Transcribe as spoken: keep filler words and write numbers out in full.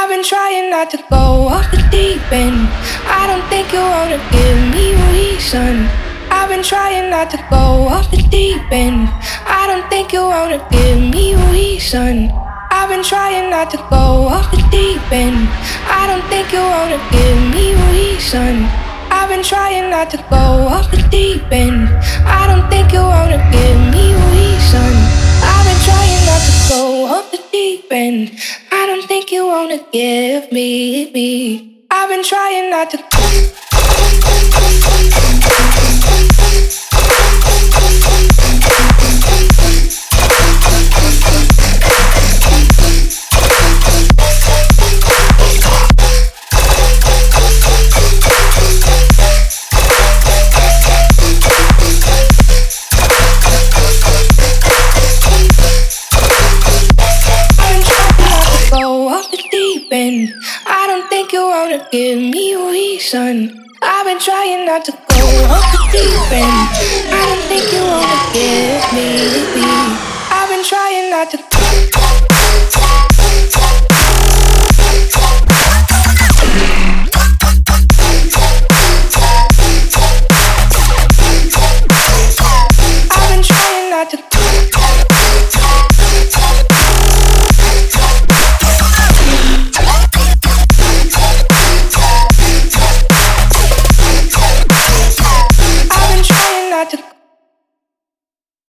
I've been trying not to go off the deep end. I don't think you wanna give me a reason. I've been trying not to go off the deep end. I don't think you wanna give me a reason. I've been trying not to go off the deep end. I don't think you wanna give me a reason. I've been trying not to go off the deep end. I don't think you wanna give me a reason. I've been trying not to go off the deep end. I don't think you wanna give me me. I've been trying not to. I don't think you wanna give me a reason. I've been trying not to go off the deep end. I don't think you wanna give me me. I've been trying not to.